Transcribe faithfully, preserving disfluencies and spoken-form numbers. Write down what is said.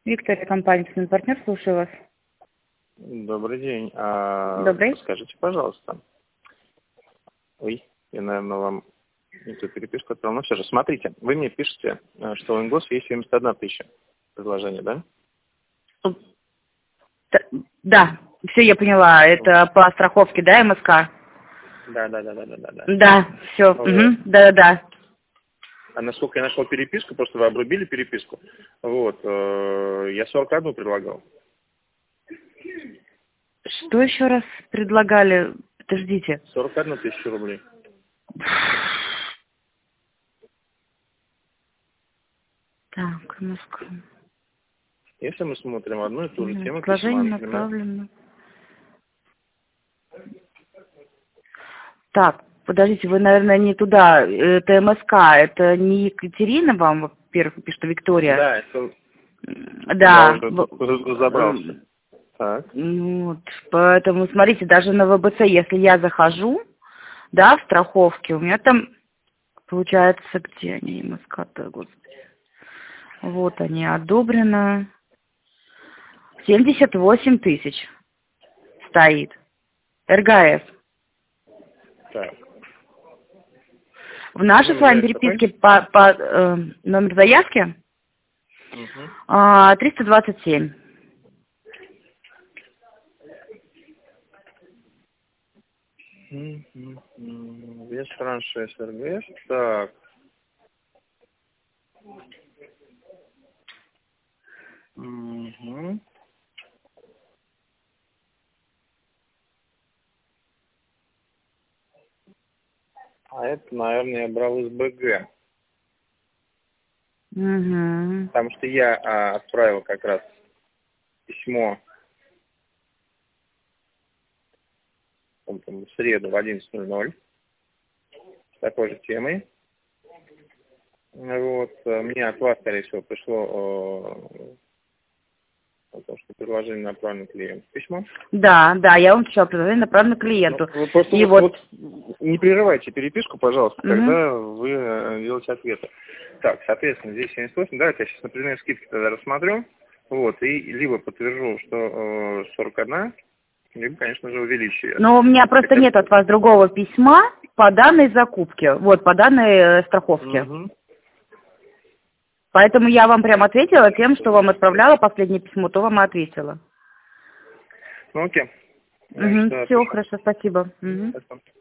Виктория, компания «Партнер», слушаю вас. Добрый день. А, Добрый. Скажите, пожалуйста. Ой, я, наверное, вам эту переписку отправил. Ну все же, смотрите, вы мне пишете, что у Ингос есть семьдесят одна тысяча предложений, да? Да, все, я поняла. Это по страховке, да, МСК? Да, да, да, да, да, да. Да, да все. вот. Угу. Да, да, да. А насколько я нашел переписку, просто вы обрубили переписку. Вот, э, я сорок одну предлагал. Что еще раз предлагали? Подождите. сорок одну тысячу рублей. Так, МСК. Если мы смотрим одну и ту же тему, Предложение письма, направлено. Так, подождите, вы, наверное, не туда. Это МСК, это не Екатерина вам, во-первых, пишет, а Виктория. Да, это... Да. Я уже разобрался. Так. Вот, поэтому, смотрите, даже на ВБЦ, если я захожу, да, в страховке, у меня там, получается, где они, МСК-то, господи. Вот они, одобрено. семьдесят восемь тысяч стоит. РГС. Так. В нашей с вами переписке по, по э, номер заявки угу. э, триста двадцать семь. Вес франшиз РГС. Так. Угу. А это, наверное, я брал из БГ. Угу. Потому что я а, отправил как раз письмо в среду в одиннадцать ноль ноль с такой же темой. Вот. Мне от вас, скорее всего, пришло о том, что предложение направлено клиенту. Письмо? Да, да, я вам писала, предложение направлено клиенту. Ну, вы просто И вот, вот... вот не прерывайте переписку, пожалуйста, угу. когда вы делаете ответы. Так, соответственно, здесь семьдесят восемь. Давайте я сейчас, например, скидки тогда рассмотрю. Вот, и либо подтвержу, что э, сорок одна, либо, конечно же, увеличу. Но у меня просто Хотя... нет от вас другого письма по данной закупке, вот, по данной э, страховке. Угу. Поэтому я вам прям ответила тем, что вам отправляла последнее письмо, то вам и ответила. Ну, окей. Угу. Все, хорошо, спасибо. Угу. Спасибо.